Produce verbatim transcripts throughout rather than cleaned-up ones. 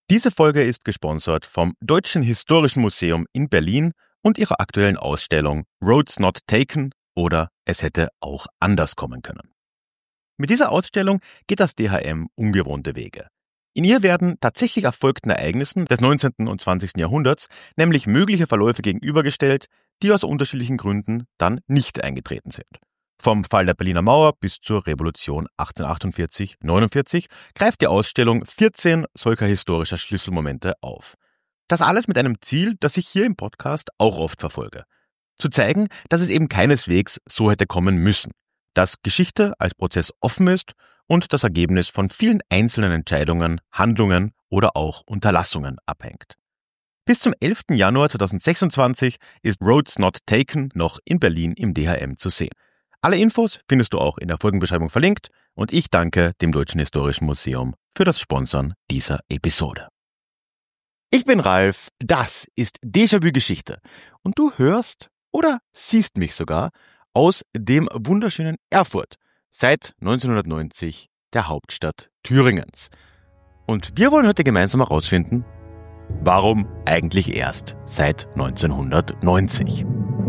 Diese Folge ist gesponsert vom Deutschen Historischen Museum in Berlin und ihrer aktuellen Ausstellung Roads Not Taken oder Es hätte auch anders kommen können. Mit dieser Ausstellung geht das D H M ungewohnte Wege. In ihr werden tatsächlich erfolgten Ereignissen des neunzehnten und zwanzigsten Jahrhunderts nämlich mögliche Verläufe gegenübergestellt, die aus unterschiedlichen Gründen dann nicht eingetreten sind. Vom Fall der Berliner Mauer bis zur Revolution achtzehnhundertachtundvierzig neunundvierzig greift die Ausstellung vierzehn solcher historischer Schlüsselmomente auf. Das alles mit einem Ziel, das ich hier im Podcast auch oft verfolge. Zu zeigen, dass es eben keineswegs so hätte kommen müssen. Dass Geschichte als Prozess offen ist und das Ergebnis von vielen einzelnen Entscheidungen, Handlungen oder auch Unterlassungen abhängt. Bis zum elften Januar zweitausendsechsundzwanzig ist Roads Not Taken noch in Berlin im D H M zu sehen. Alle Infos findest du auch in der Folgenbeschreibung verlinkt und ich danke dem Deutschen Historischen Museum für das Sponsoren dieser Episode. Ich bin Ralf, das ist Déjà-vu Geschichte und du hörst oder siehst mich sogar aus dem wunderschönen Erfurt, seit neunzehnhundertneunzig der Hauptstadt Thüringens. Und wir wollen heute gemeinsam herausfinden, warum eigentlich erst seit neunzehnhundertneunzig.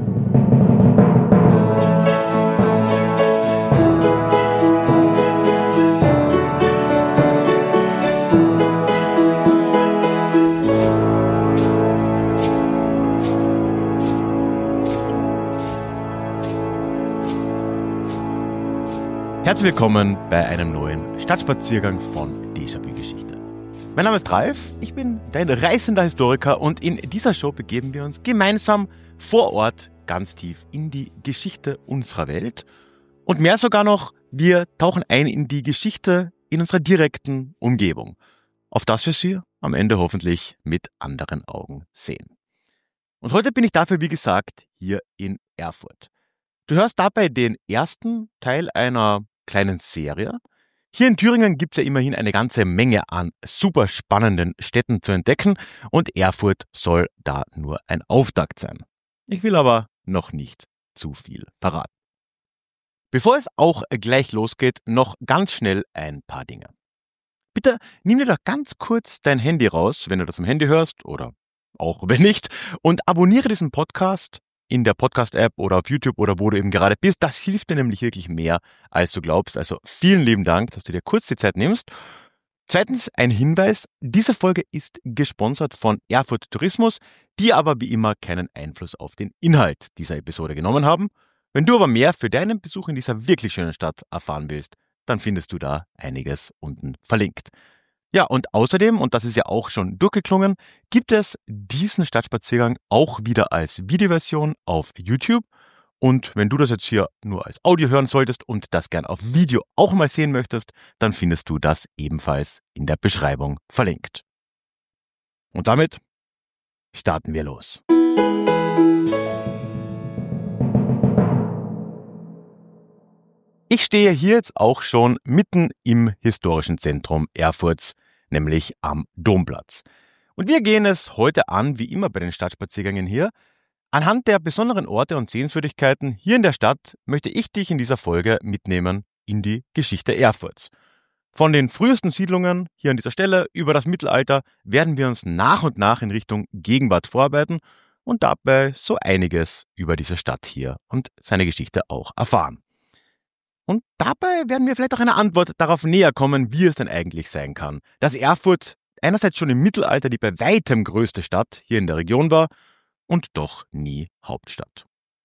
Herzlich willkommen bei einem neuen Stadtspaziergang von Déjà-vu Geschichte. Mein Name ist Ralf, ich bin dein reisender Historiker und in dieser Show begeben wir uns gemeinsam vor Ort ganz tief in die Geschichte unserer Welt. Und mehr sogar noch, wir tauchen ein in die Geschichte in unserer direkten Umgebung, auf das wir sie am Ende hoffentlich mit anderen Augen sehen. Und heute bin ich dafür, wie gesagt, hier in Erfurt. Du hörst dabei den ersten Teil einer kleinen Serie. Hier in Thüringen gibt es ja immerhin eine ganze Menge an super spannenden Städten zu entdecken und Erfurt soll da nur ein Auftakt sein. Ich will aber noch nicht zu viel verraten. Bevor es auch gleich losgeht, noch ganz schnell ein paar Dinge. Bitte nimm dir doch ganz kurz dein Handy raus, wenn du das am Handy hörst oder auch wenn nicht, und abonniere diesen Podcast in der Podcast-App oder auf YouTube oder wo du eben gerade bist. Das hilft dir nämlich wirklich mehr, als du glaubst. Also vielen lieben Dank, dass du dir kurz die Zeit nimmst. Zweitens ein Hinweis, diese Folge ist gesponsert von Erfurt Tourismus, die aber wie immer keinen Einfluss auf den Inhalt dieser Episode genommen haben. Wenn du aber mehr für deinen Besuch in dieser wirklich schönen Stadt erfahren willst, dann findest du da einiges unten verlinkt. Ja, und außerdem, und das ist ja auch schon durchgeklungen, gibt es diesen Stadtspaziergang auch wieder als Videoversion auf YouTube. Und wenn du das jetzt hier nur als Audio hören solltest und das gern auf Video auch mal sehen möchtest, dann findest du das ebenfalls in der Beschreibung verlinkt. Und damit starten wir los. Ich stehe hier jetzt auch schon mitten im historischen Zentrum Erfurts, nämlich am Domplatz. Und wir gehen es heute an, wie immer bei den Stadtspaziergängen hier. Anhand der besonderen Orte und Sehenswürdigkeiten hier in der Stadt möchte ich dich in dieser Folge mitnehmen in die Geschichte Erfurts. Von den frühesten Siedlungen hier an dieser Stelle über das Mittelalter werden wir uns nach und nach in Richtung Gegenwart vorarbeiten und dabei so einiges über diese Stadt hier und seine Geschichte auch erfahren. Und dabei werden wir vielleicht auch eine Antwort darauf näher kommen, wie es denn eigentlich sein kann, dass Erfurt einerseits schon im Mittelalter die bei weitem größte Stadt hier in der Region war und doch nie Hauptstadt.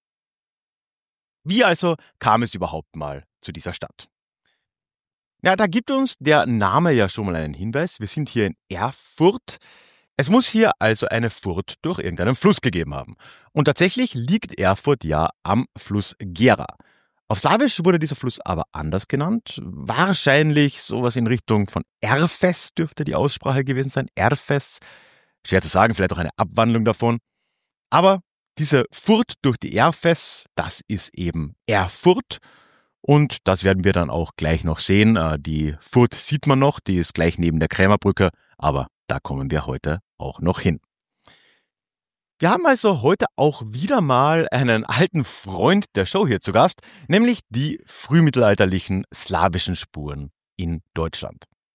Wie also kam es überhaupt mal zu dieser Stadt? Ja, da gibt uns der Name ja schon mal einen Hinweis. Wir sind hier in Erfurt. Es muss hier also eine Furt durch irgendeinen Fluss gegeben haben. Und tatsächlich liegt Erfurt ja am Fluss Gera. Auf Slawisch wurde dieser Fluss aber anders genannt. Wahrscheinlich sowas in Richtung von Erfes dürfte die Aussprache gewesen sein. Erfes. Schwer zu sagen, vielleicht auch eine Abwandlung davon. Aber diese Furt durch die Erfes, das ist eben Erfurt. Und das werden wir dann auch gleich noch sehen. Die Furt sieht man noch, die ist gleich neben der Krämerbrücke. Aber da kommen wir heute auch noch hin. Wir haben also heute auch wieder mal einen alten Freund der Show hier zu Gast, nämlich die frühmittelalterlichen slawischen Spuren in Deutschland.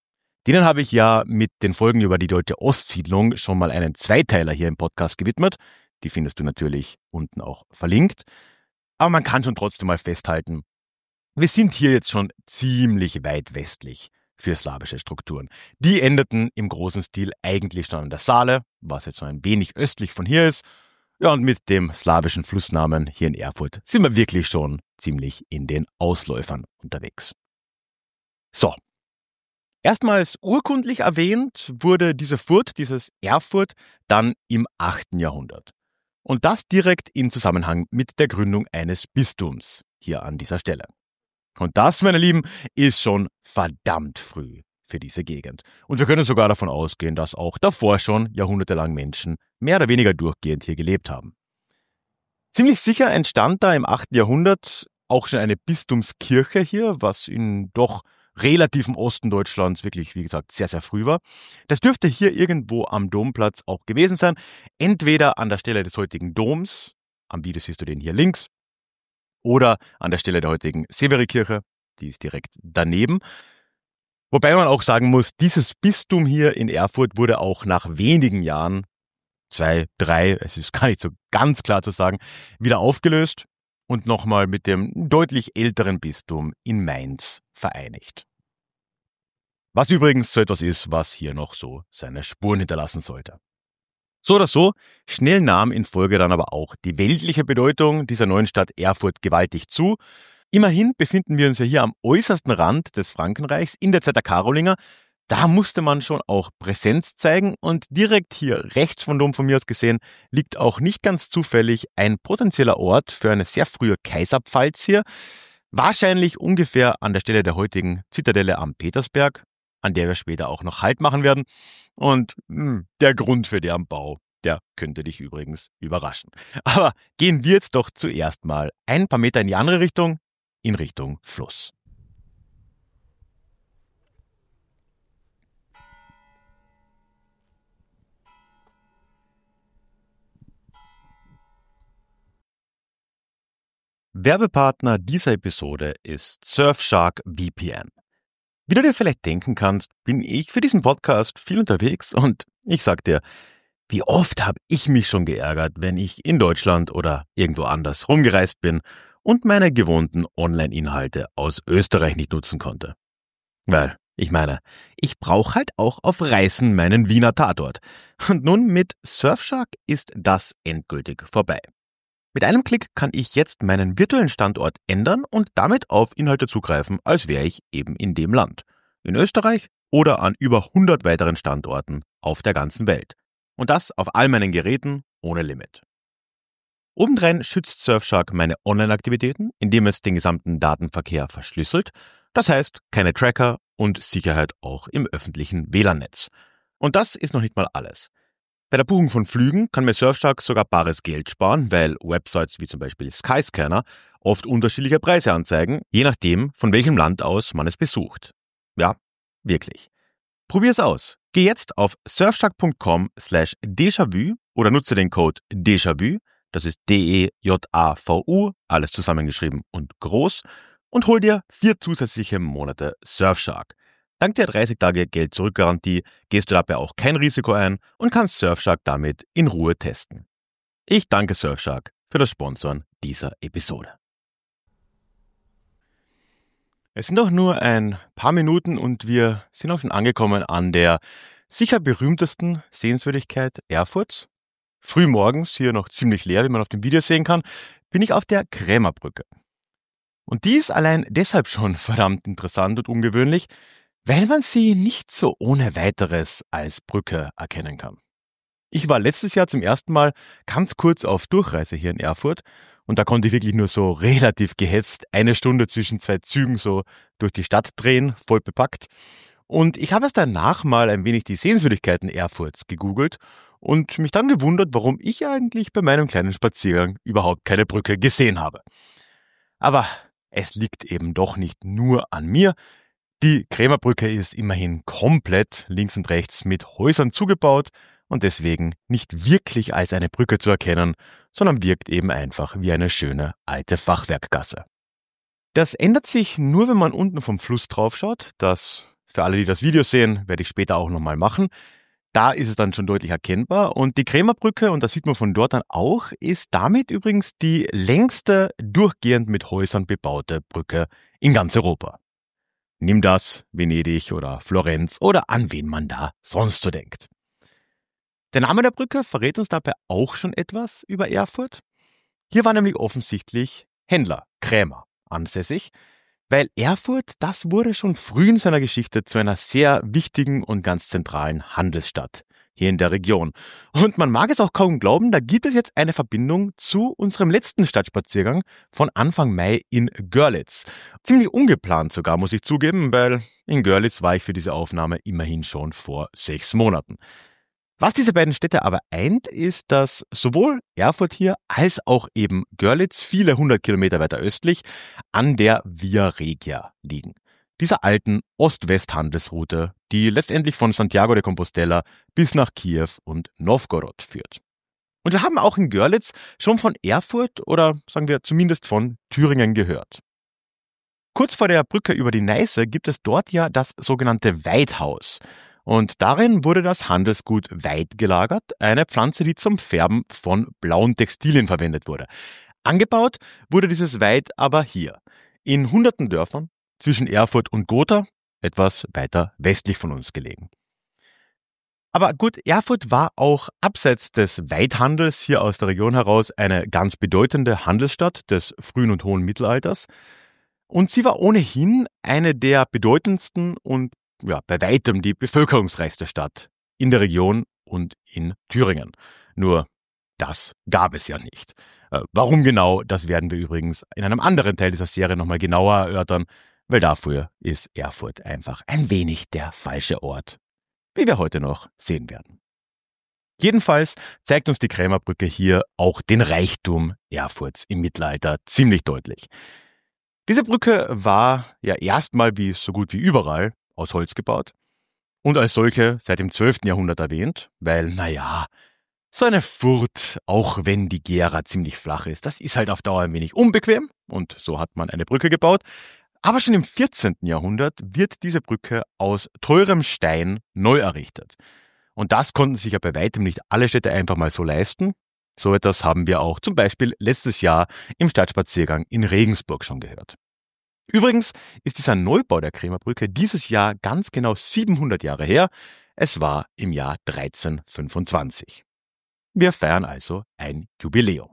Denen habe ich ja mit den Folgen über die deutsche Ostsiedlung schon mal einen Zweiteiler hier im Podcast gewidmet. Die findest du natürlich unten auch verlinkt. Aber man kann schon trotzdem mal festhalten, wir sind hier jetzt schon ziemlich weit westlich für slawische Strukturen. Die endeten im großen Stil eigentlich schon an der Saale, was jetzt so ein wenig östlich von hier ist. Ja, und mit dem slawischen Flussnamen hier in Erfurt sind wir wirklich schon ziemlich in den Ausläufern unterwegs. So. Erstmals urkundlich erwähnt wurde diese Furt, dieses Erfurt, dann im achten Jahrhundert. Und das direkt in Zusammenhang mit der Gründung eines Bistums hier an dieser Stelle. Und das, meine Lieben, ist schon verdammt früh für diese Gegend. Und wir können sogar davon ausgehen, dass auch davor schon jahrhundertelang Menschen mehr oder weniger durchgehend hier gelebt haben. Ziemlich sicher entstand da im achten Jahrhundert auch schon eine Bistumskirche hier, was in doch relativen Osten Deutschlands wirklich, wie gesagt, sehr, sehr früh war. Das dürfte hier irgendwo am Domplatz auch gewesen sein. Entweder an der Stelle des heutigen Doms, am Video siehst du den hier links, oder an der Stelle der heutigen Severikirche, die ist direkt daneben. Wobei man auch sagen muss, dieses Bistum hier in Erfurt wurde auch nach wenigen Jahren, zwei, drei, es ist gar nicht so ganz klar zu sagen, wieder aufgelöst und nochmal mit dem deutlich älteren Bistum in Mainz vereinigt. Was übrigens so etwas ist, was hier noch so seine Spuren hinterlassen sollte. So oder so, schnell nahm in Folge dann aber auch die weltliche Bedeutung dieser neuen Stadt Erfurt gewaltig zu. Immerhin befinden wir uns ja hier am äußersten Rand des Frankenreichs in der Zeit der Karolinger. Da musste man schon auch Präsenz zeigen und direkt hier rechts von Dom von mir aus gesehen liegt auch nicht ganz zufällig ein potenzieller Ort für eine sehr frühe Kaiserpfalz hier. Wahrscheinlich ungefähr an der Stelle der heutigen Zitadelle am Petersberg, an der wir später auch noch Halt machen werden. Und mh, der Grund für deren Bau, der könnte dich übrigens überraschen. Aber gehen wir jetzt doch zuerst mal ein paar Meter in die andere Richtung, in Richtung Fluss. Werbepartner dieser Episode ist Surfshark V P N. Wie du dir vielleicht denken kannst, bin ich für diesen Podcast viel unterwegs und ich sag dir, wie oft habe ich mich schon geärgert, wenn ich in Deutschland oder irgendwo anders rumgereist bin und meine gewohnten Online-Inhalte aus Österreich nicht nutzen konnte. Weil, ich meine, ich brauche halt auch auf Reisen meinen Wiener Tatort. Und nun mit Surfshark ist das endgültig vorbei. Mit einem Klick kann ich jetzt meinen virtuellen Standort ändern und damit auf Inhalte zugreifen, als wäre ich eben in dem Land. In Österreich oder an über hundert weiteren Standorten auf der ganzen Welt. Und das auf all meinen Geräten ohne Limit. Obendrein schützt Surfshark meine Online-Aktivitäten, indem es den gesamten Datenverkehr verschlüsselt. Das heißt, keine Tracker und Sicherheit auch im öffentlichen W L A N-Netz. Und das ist noch nicht mal alles. Bei der Buchung von Flügen kann mir Surfshark sogar bares Geld sparen, weil Websites wie zum Beispiel Skyscanner oft unterschiedliche Preise anzeigen, je nachdem, von welchem Land aus man es besucht. Ja, wirklich. Probier's aus. Geh jetzt auf surfshark.com slash déjà-vu oder nutze den Code déjà-vu, das ist D E J A V U, alles zusammengeschrieben und groß, und hol dir vier zusätzliche Monate Surfshark. Dank der dreißig Tage Geld-Zurück-Garantie gehst du dabei auch kein Risiko ein und kannst Surfshark damit in Ruhe testen. Ich danke Surfshark für das Sponsoren dieser Episode. Es sind auch nur ein paar Minuten und wir sind auch schon angekommen an der sicher berühmtesten Sehenswürdigkeit Erfurts. Frühmorgens, hier noch ziemlich leer, wie man auf dem Video sehen kann, bin ich auf der Krämerbrücke. Und die ist allein deshalb schon verdammt interessant und ungewöhnlich, weil man sie nicht so ohne weiteres als Brücke erkennen kann. Ich war letztes Jahr zum ersten Mal ganz kurz auf Durchreise hier in Erfurt und da konnte ich wirklich nur so relativ gehetzt eine Stunde zwischen zwei Zügen so durch die Stadt drehen, voll bepackt. Und ich habe erst danach mal ein wenig die Sehenswürdigkeiten Erfurts gegoogelt und mich dann gewundert, warum ich eigentlich bei meinem kleinen Spaziergang überhaupt keine Brücke gesehen habe. Aber es liegt eben doch nicht nur an mir. Die Krämerbrücke ist immerhin komplett links und rechts mit Häusern zugebaut und deswegen nicht wirklich als eine Brücke zu erkennen, sondern wirkt eben einfach wie eine schöne alte Fachwerkgasse. Das ändert sich nur, wenn man unten vom Fluss drauf schaut. Das für alle, die das Video sehen, werde ich später auch nochmal machen. Da ist es dann schon deutlich erkennbar. Und die Krämerbrücke, und das sieht man von dort dann auch, ist damit übrigens die längste durchgehend mit Häusern bebaute Brücke in ganz Europa. Nimm das, Venedig oder Florenz oder an wen man da sonst so denkt. Der Name der Brücke verrät uns dabei auch schon etwas über Erfurt. Hier war nämlich offensichtlich Händler, Krämer, ansässig, weil Erfurt, das wurde schon früh in seiner Geschichte zu einer sehr wichtigen und ganz zentralen Handelsstadt hier in der Region. Und man mag es auch kaum glauben, da gibt es jetzt eine Verbindung zu unserem letzten Stadtspaziergang von Anfang Mai in Görlitz. Ziemlich ungeplant sogar, muss ich zugeben, weil in Görlitz war ich für diese Aufnahme immerhin schon vor sechs Monaten. Was diese beiden Städte aber eint, ist, dass sowohl Erfurt hier als auch eben Görlitz viele hundert Kilometer weiter östlich an der Via Regia liegen. Dieser alten Ost-West-Handelsroute, die letztendlich von Santiago de Compostela bis nach Kiew und Novgorod führt. Und wir haben auch in Görlitz schon von Erfurt oder sagen wir zumindest von Thüringen gehört. Kurz vor der Brücke über die Neiße gibt es dort ja das sogenannte Weidhaus. Und darin wurde das Handelsgut Weid gelagert, eine Pflanze, die zum Färben von blauen Textilien verwendet wurde. Angebaut wurde dieses Weid aber hier, in hunderten Dörfern zwischen Erfurt und Gotha, etwas weiter westlich von uns gelegen. Aber gut, Erfurt war auch abseits des Weidhandels hier aus der Region heraus eine ganz bedeutende Handelsstadt des frühen und hohen Mittelalters. Und sie war ohnehin eine der bedeutendsten und ja, bei weitem die bevölkerungsreichste Stadt in der Region und in Thüringen. Nur das gab es ja nicht. Äh, warum genau, das werden wir übrigens in einem anderen Teil dieser Serie nochmal genauer erörtern, weil dafür ist Erfurt einfach ein wenig der falsche Ort, wie wir heute noch sehen werden. Jedenfalls zeigt uns die Krämerbrücke hier auch den Reichtum Erfurts im Mittelalter ziemlich deutlich. Diese Brücke war ja erstmal wie so gut wie überall aus Holz gebaut und als solche seit dem zwölften Jahrhundert erwähnt, weil, naja, so eine Furt, auch wenn die Gera ziemlich flach ist, das ist halt auf Dauer ein wenig unbequem und so hat man eine Brücke gebaut. Aber schon im vierzehnten Jahrhundert wird diese Brücke aus teurem Stein neu errichtet. Und das konnten sich ja bei weitem nicht alle Städte einfach mal so leisten. So etwas haben wir auch zum Beispiel letztes Jahr im Stadtspaziergang in Regensburg schon gehört. Übrigens ist dieser Neubau der Krämerbrücke dieses Jahr ganz genau siebenhundert Jahre her. Es war im Jahr dreizehnhundertfünfundzwanzig. Wir feiern also ein Jubiläum.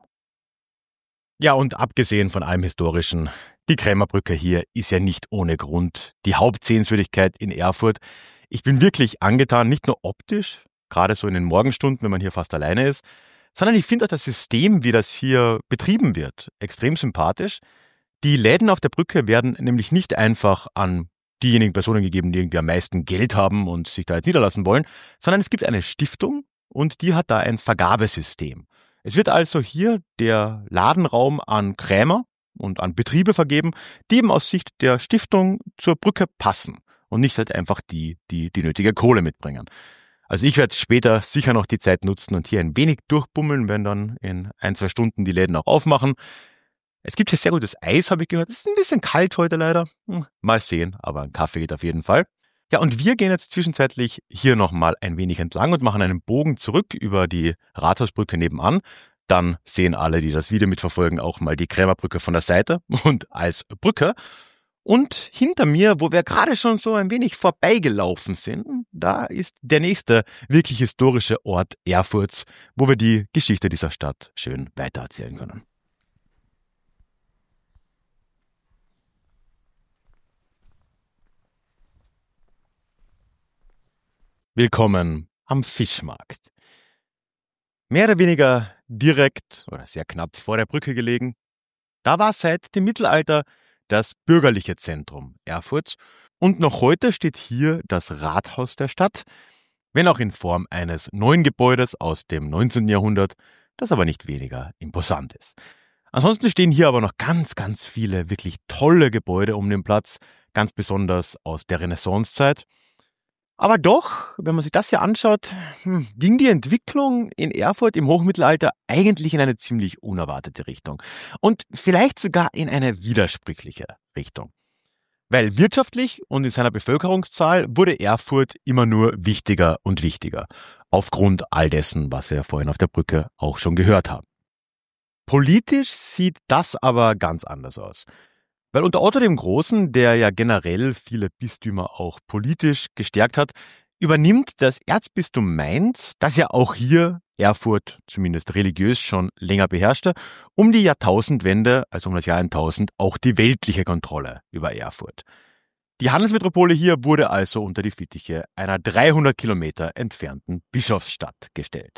Ja, und abgesehen von allem Historischen, die Krämerbrücke hier ist ja nicht ohne Grund die Hauptsehenswürdigkeit in Erfurt. Ich bin wirklich angetan, nicht nur optisch, gerade so in den Morgenstunden, wenn man hier fast alleine ist, sondern ich finde auch das System, wie das hier betrieben wird, extrem sympathisch. Die Läden auf der Brücke werden nämlich nicht einfach an diejenigen Personen gegeben, die irgendwie am meisten Geld haben und sich da jetzt niederlassen wollen, sondern es gibt eine Stiftung und die hat da ein Vergabesystem. Es wird also hier der Ladenraum an Krämer und an Betriebe vergeben, die eben aus Sicht der Stiftung zur Brücke passen und nicht halt einfach die, die die nötige Kohle mitbringen. Also ich werde später sicher noch die Zeit nutzen und hier ein wenig durchbummeln, wenn dann in ein, zwei Stunden die Läden auch aufmachen. Es gibt hier sehr gutes Eis, habe ich gehört. Es ist ein bisschen kalt heute leider. Hm, mal sehen, aber ein Kaffee geht auf jeden Fall. Ja, und wir gehen jetzt zwischenzeitlich hier nochmal ein wenig entlang und machen einen Bogen zurück über die Rathausbrücke nebenan. Dann sehen alle, die das Video mitverfolgen, auch mal die Krämerbrücke von der Seite und als Brücke. Und hinter mir, wo wir gerade schon so ein wenig vorbeigelaufen sind, da ist der nächste wirklich historische Ort Erfurts, wo wir die Geschichte dieser Stadt schön weitererzählen können. Willkommen am Fischmarkt. Mehr oder weniger direkt oder sehr knapp vor der Brücke gelegen. Da war seit dem Mittelalter das bürgerliche Zentrum Erfurts und noch heute steht hier das Rathaus der Stadt, wenn auch in Form eines neuen Gebäudes aus dem neunzehnten Jahrhundert, das aber nicht weniger imposant ist. Ansonsten stehen hier aber noch ganz, ganz viele wirklich tolle Gebäude um den Platz, ganz besonders aus der Renaissancezeit. Aber doch, wenn man sich das hier anschaut, hm, ging die Entwicklung in Erfurt im Hochmittelalter eigentlich in eine ziemlich unerwartete Richtung. Und vielleicht sogar in eine widersprüchliche Richtung. Weil wirtschaftlich und in seiner Bevölkerungszahl wurde Erfurt immer nur wichtiger und wichtiger. Aufgrund all dessen, was wir vorhin auf der Brücke auch schon gehört haben. Politisch sieht das aber ganz anders aus. Weil unter Otto dem Großen, der ja generell viele Bistümer auch politisch gestärkt hat, übernimmt das Erzbistum Mainz, das ja auch hier Erfurt zumindest religiös schon länger beherrschte, um die Jahrtausendwende, also um das Jahr tausend, auch die weltliche Kontrolle über Erfurt. Die Handelsmetropole hier wurde also unter die Fittiche einer dreihundert Kilometer entfernten Bischofsstadt gestellt.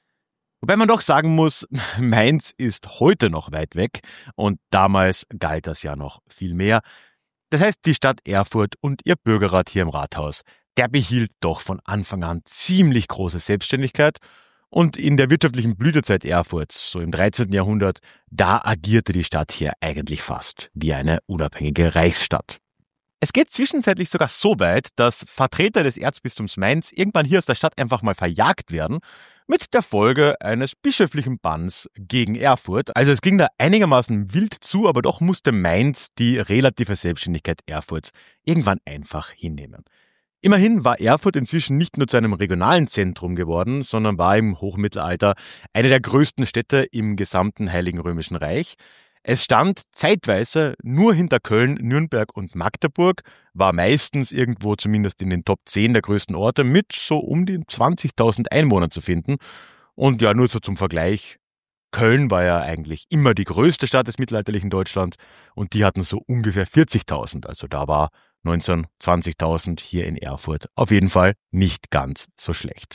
Wobei man doch sagen muss, Mainz ist heute noch weit weg und damals galt das ja noch viel mehr. Das heißt, die Stadt Erfurt und ihr Bürgerrat hier im Rathaus, der behielt doch von Anfang an ziemlich große Selbstständigkeit. Und in der wirtschaftlichen Blütezeit Erfurts, so im dreizehnten Jahrhundert, da agierte die Stadt hier eigentlich fast wie eine unabhängige Reichsstadt. Es geht zwischenzeitlich sogar so weit, dass Vertreter des Erzbistums Mainz irgendwann hier aus der Stadt einfach mal verjagt werden, mit der Folge eines bischöflichen Banns gegen Erfurt. Also es ging da einigermaßen wild zu, aber doch musste Mainz die relative Selbstständigkeit Erfurts irgendwann einfach hinnehmen. Immerhin war Erfurt inzwischen nicht nur zu einem regionalen Zentrum geworden, sondern war im Hochmittelalter eine der größten Städte im gesamten Heiligen Römischen Reich. Es stand zeitweise nur hinter Köln, Nürnberg und Magdeburg, war meistens irgendwo zumindest in den Top zehn der größten Orte mit so um die zwanzigtausend Einwohnern zu finden. Und ja, nur so zum Vergleich, Köln war ja eigentlich immer die größte Stadt des mittelalterlichen Deutschlands und die hatten so ungefähr vierzigtausend. Also da war neunzehntausend, zwanzigtausend hier in Erfurt auf jeden Fall nicht ganz so schlecht.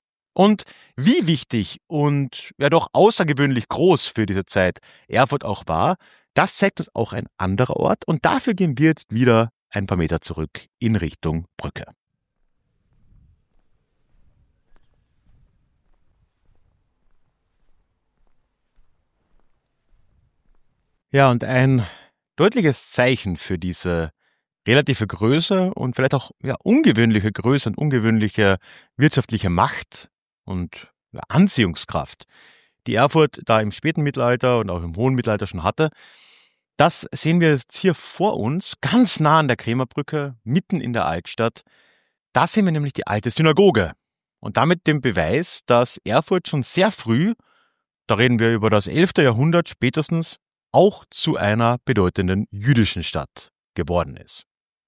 Und wie wichtig und ja doch außergewöhnlich groß für diese Zeit Erfurt auch war, das zeigt uns auch ein anderer Ort und dafür gehen wir jetzt wieder ein paar Meter zurück in Richtung Brücke. Ja, und ein deutliches Zeichen für diese relative Größe und vielleicht auch ja, ungewöhnliche Größe und ungewöhnliche wirtschaftliche Macht und ja, Anziehungskraft, die Erfurt da im späten Mittelalter und auch im hohen Mittelalter schon hatte. Das sehen wir jetzt hier vor uns, ganz nah an der Krämerbrücke, mitten in der Altstadt. Da sehen wir nämlich die alte Synagoge und damit den Beweis, dass Erfurt schon sehr früh, da reden wir über das elfte Jahrhundert spätestens, auch zu einer bedeutenden jüdischen Stadt geworden ist.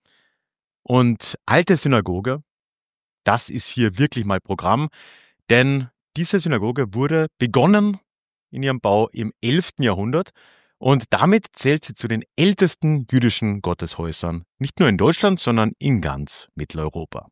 Und alte Synagoge, das ist hier wirklich mal Programm, denn diese Synagoge wurde begonnen in ihrem Bau im elften Jahrhundert und damit zählt sie zu den ältesten jüdischen Gotteshäusern, nicht nur in Deutschland, sondern in ganz Mitteleuropa.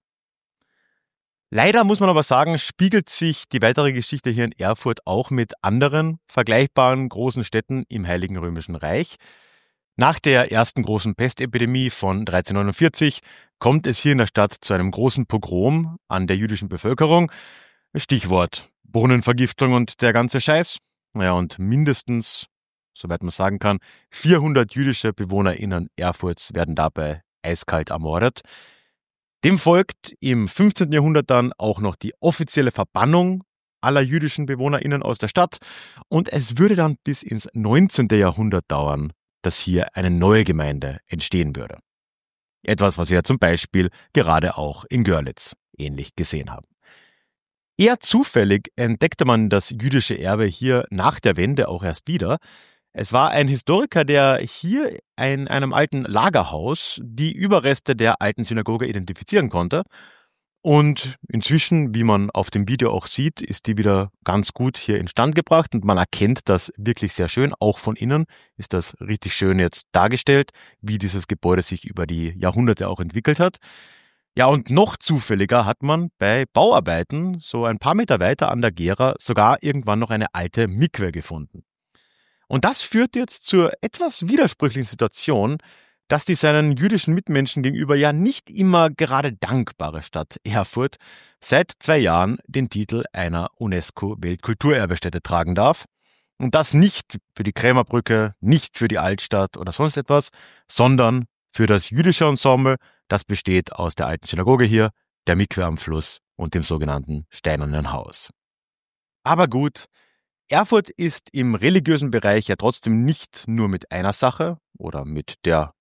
Leider muss man aber sagen, spiegelt sich die weitere Geschichte hier in Erfurt auch mit anderen vergleichbaren großen Städten im Heiligen Römischen Reich. Nach der ersten großen Pestepidemie von dreizehnhundertneunundvierzig kommt es hier in der Stadt zu einem großen Pogrom an der jüdischen Bevölkerung. Stichwort Brunnenvergiftung und der ganze Scheiß. Naja, und mindestens, soweit man sagen kann, vierhundert jüdische BewohnerInnen Erfurts werden dabei eiskalt ermordet. Dem folgt im fünfzehnten Jahrhundert dann auch noch die offizielle Verbannung aller jüdischen BewohnerInnen aus der Stadt und es würde dann bis ins neunzehnten Jahrhundert dauern, dass hier eine neue Gemeinde entstehen würde. Etwas, was wir ja zum Beispiel gerade auch in Görlitz ähnlich gesehen haben. Eher zufällig entdeckte man das jüdische Erbe hier nach der Wende auch erst wieder. Es war ein Historiker, der hier in einem alten Lagerhaus die Überreste der alten Synagoge identifizieren konnte. Und inzwischen, wie man auf dem Video auch sieht, ist die wieder ganz gut hier instand gebracht und man erkennt das wirklich sehr schön. Auch von innen ist das richtig schön jetzt dargestellt, wie dieses Gebäude sich über die Jahrhunderte auch entwickelt hat. Ja, und noch zufälliger hat man bei Bauarbeiten so ein paar Meter weiter an der Gera sogar irgendwann noch eine alte Mikwe gefunden. Und das führt jetzt zur etwas widersprüchlichen Situation, dass die seinen jüdischen Mitmenschen gegenüber ja nicht immer gerade dankbare Stadt Erfurt seit zwei Jahren den Titel einer UNESCO-Weltkulturerbestätte tragen darf. Und das nicht für die Krämerbrücke, nicht für die Altstadt oder sonst etwas, sondern für das jüdische Ensemble, das besteht aus der alten Synagoge hier, der Mikwe am Fluss und dem sogenannten Steinernen Haus. Aber gut, Erfurt ist im religiösen Bereich ja trotzdem nicht nur mit einer Sache oder mit der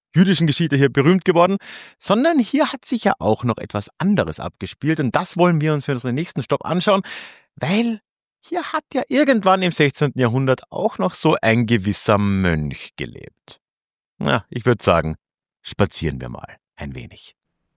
jüdischen Geschichte hier berühmt geworden, sondern hier hat sich ja auch noch etwas anderes abgespielt und das wollen wir uns für unseren nächsten Stopp anschauen, weil hier hat ja irgendwann im sechzehnten. Jahrhundert auch noch so ein gewisser Mönch gelebt. Na, ich würde sagen, spazieren wir mal ein wenig.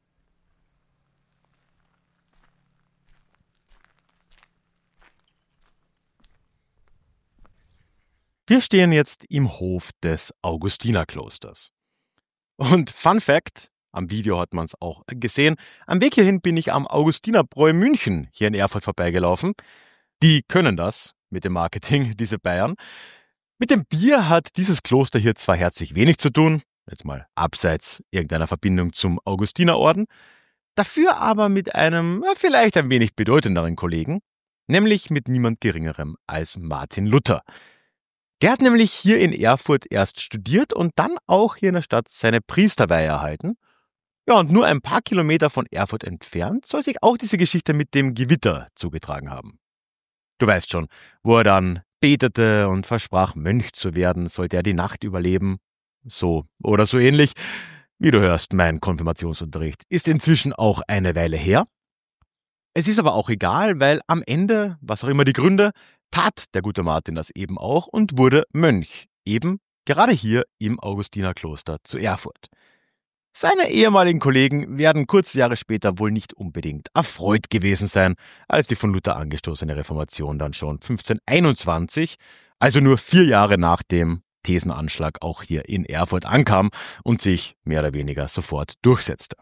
Wir stehen jetzt im Hof des Augustinerklosters. Und Fun Fact, am Video hat man es auch gesehen, am Weg hierhin bin ich am Augustinerbräu München hier in Erfurt vorbeigelaufen. Die können das mit dem Marketing, diese Bayern. Mit dem Bier hat dieses Kloster hier zwar herzlich wenig zu tun, jetzt mal abseits irgendeiner Verbindung zum Augustinerorden, dafür aber mit einem vielleicht ein wenig bedeutenderen Kollegen, nämlich mit niemand Geringerem als Martin Luther. Der hat nämlich hier in Erfurt erst studiert und dann auch hier in der Stadt seine Priesterweihe erhalten. Ja, und nur ein paar Kilometer von Erfurt entfernt soll sich auch diese Geschichte mit dem Gewitter zugetragen haben. Du weißt schon, wo er dann betete und versprach, Mönch zu werden, sollte er die Nacht überleben. So oder so ähnlich. Wie du hörst, mein Konfirmationsunterricht ist inzwischen auch eine Weile her. Es ist aber auch egal, weil am Ende, was auch immer die Gründe, tat der gute Martin das eben auch und wurde Mönch, eben gerade hier im Augustinerkloster zu Erfurt. Seine ehemaligen Kollegen werden kurze Jahre später wohl nicht unbedingt erfreut gewesen sein, als die von Luther angestoßene Reformation dann schon fünfzehnhunderteinundzwanzig, also nur vier Jahre nach dem Thesenanschlag, auch hier in Erfurt ankam und sich mehr oder weniger sofort durchsetzte.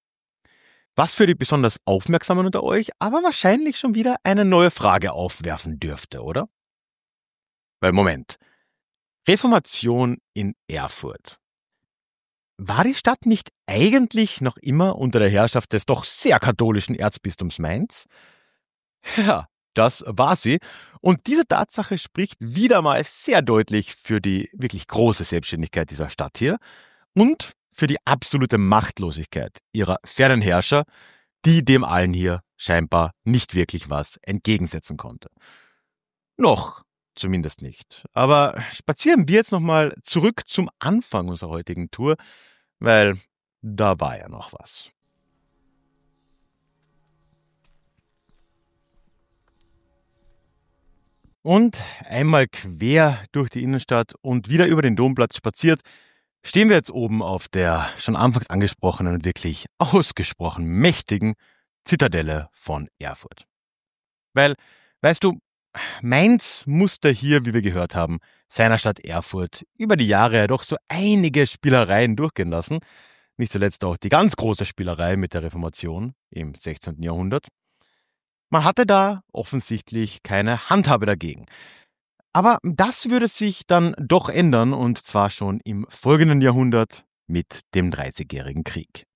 Was für die besonders Aufmerksamen unter euch aber wahrscheinlich schon wieder eine neue Frage aufwerfen dürfte, oder? Weil Moment, Reformation in Erfurt. War die Stadt nicht eigentlich noch immer unter der Herrschaft des doch sehr katholischen Erzbistums Mainz? Ja, das war sie. Und diese Tatsache spricht wieder mal sehr deutlich für die wirklich große Selbstständigkeit dieser Stadt hier und für die absolute Machtlosigkeit ihrer fernen Herrscher, die dem allen hier scheinbar nicht wirklich was entgegensetzen konnte. Noch zumindest nicht. Aber spazieren wir jetzt nochmal zurück zum Anfang unserer heutigen Tour, weil da war ja noch was. Und einmal quer durch die Innenstadt und wieder über den Domplatz spaziert, stehen wir jetzt oben auf der schon anfangs angesprochenen und wirklich ausgesprochen mächtigen Zitadelle von Erfurt. Weil, weißt du, Mainz musste hier, wie wir gehört haben, seiner Stadt Erfurt über die Jahre doch so einige Spielereien durchgehen lassen. Nicht zuletzt auch die ganz große Spielerei mit der Reformation im sechzehnten. Jahrhundert. Man hatte da offensichtlich keine Handhabe dagegen. Aber das würde sich dann doch ändern, und zwar schon im folgenden Jahrhundert mit dem Dreißigjährigen Krieg.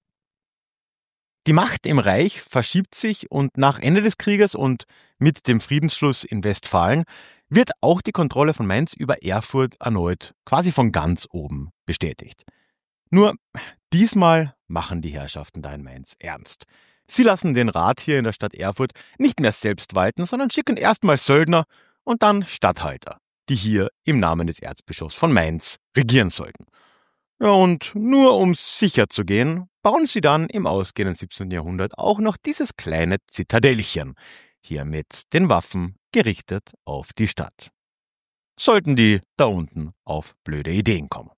Die Macht im Reich verschiebt sich und nach Ende des Krieges und mit dem Friedensschluss in Westfalen wird auch die Kontrolle von Mainz über Erfurt erneut quasi von ganz oben bestätigt. Nur diesmal machen die Herrschaften da in Mainz ernst. Sie lassen den Rat hier in der Stadt Erfurt nicht mehr selbst walten, sondern schicken erstmal Söldner und dann Statthalter, die hier im Namen des Erzbischofs von Mainz regieren sollten. Ja, und nur um sicher zu gehen, bauen sie dann im ausgehenden siebzehnten. Jahrhundert auch noch dieses kleine Zitadellchen, hier mit den Waffen gerichtet auf die Stadt. Sollten die da unten auf blöde Ideen kommen.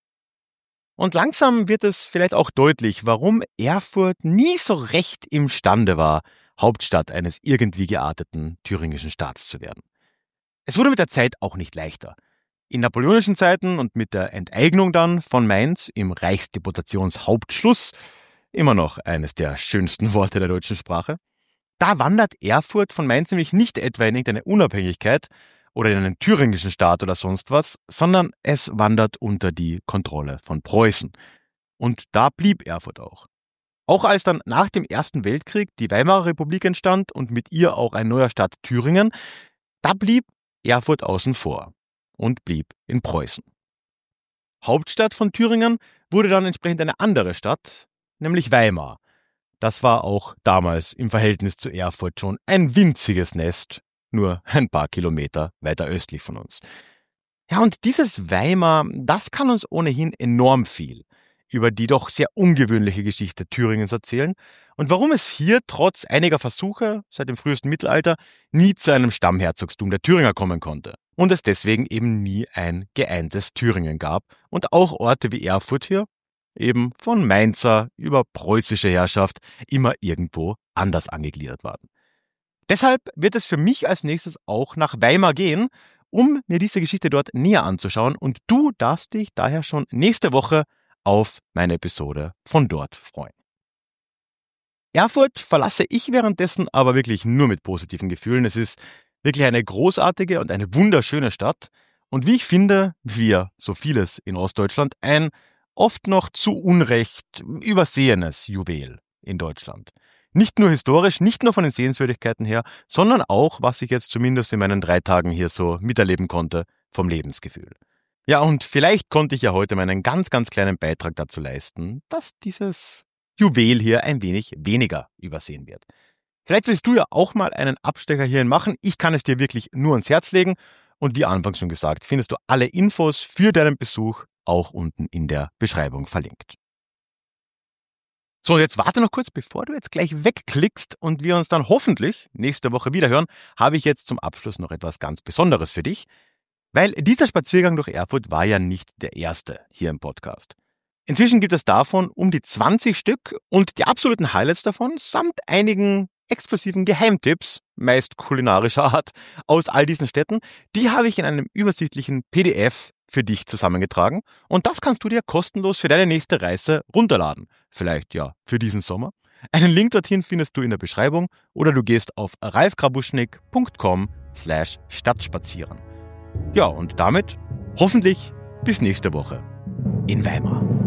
Und langsam wird es vielleicht auch deutlich, warum Erfurt nie so recht imstande war, Hauptstadt eines irgendwie gearteten thüringischen Staats zu werden. Es wurde mit der Zeit auch nicht leichter. In napoleonischen Zeiten und mit der Enteignung dann von Mainz im Reichsdeputationshauptschluss, immer noch eines der schönsten Worte der deutschen Sprache, da wandert Erfurt von Mainz nämlich nicht etwa in irgendeine Unabhängigkeit oder in einen thüringischen Staat oder sonst was, sondern es wandert unter die Kontrolle von Preußen. Und da blieb Erfurt auch. Auch als dann nach dem Ersten Weltkrieg die Weimarer Republik entstand und mit ihr auch ein neuer Staat Thüringen, da blieb Erfurt außen vor und blieb in Preußen. Hauptstadt von Thüringen wurde dann entsprechend eine andere Stadt, nämlich Weimar. Das war auch damals im Verhältnis zu Erfurt schon ein winziges Nest, nur ein paar Kilometer weiter östlich von uns. Ja, und dieses Weimar, das kann uns ohnehin enorm viel. über die doch sehr ungewöhnliche Geschichte Thüringens erzählen und warum es hier trotz einiger Versuche seit dem frühesten Mittelalter nie zu einem Stammherzogstum der Thüringer kommen konnte und es deswegen eben nie ein geeintes Thüringen gab und auch Orte wie Erfurt hier eben von Mainzer über preußische Herrschaft immer irgendwo anders angegliedert waren. Deshalb wird es für mich als nächstes auch nach Weimar gehen, um mir diese Geschichte dort näher anzuschauen und du darfst dich daher schon nächste Woche auf meine Episode von dort freuen. Erfurt verlasse ich währenddessen aber wirklich nur mit positiven Gefühlen. Es ist wirklich eine großartige und eine wunderschöne Stadt und wie ich finde, wie so vieles in Ostdeutschland, ein oft noch zu Unrecht übersehenes Juwel in Deutschland. Nicht nur historisch, nicht nur von den Sehenswürdigkeiten her, sondern auch, was ich jetzt zumindest in meinen drei Tagen hier so miterleben konnte, vom Lebensgefühl. Ja, und vielleicht konnte ich ja heute meinen ganz, ganz kleinen Beitrag dazu leisten, dass dieses Juwel hier ein wenig weniger übersehen wird. Vielleicht willst du ja auch mal einen Abstecher hierhin machen. Ich kann es dir wirklich nur ans Herz legen. Und wie anfangs schon gesagt, findest du alle Infos für deinen Besuch auch unten in der Beschreibung verlinkt. So, jetzt warte noch kurz, bevor du jetzt gleich wegklickst und wir uns dann hoffentlich nächste Woche wiederhören, habe ich jetzt zum Abschluss noch etwas ganz Besonderes für dich. Weil dieser Spaziergang durch Erfurt war ja nicht der erste hier im Podcast. Inzwischen gibt es davon um die zwanzig Stück und die absoluten Highlights davon samt einigen exklusiven Geheimtipps, meist kulinarischer Art, aus all diesen Städten, die habe ich in einem übersichtlichen P D F für dich zusammengetragen und das kannst du dir kostenlos für deine nächste Reise runterladen. Vielleicht ja für diesen Sommer. Einen Link dorthin findest du in der Beschreibung oder du gehst auf ralfgrabuschnik punkt com slash stadtspazieren. Ja, und damit hoffentlich bis nächste Woche in Weimar.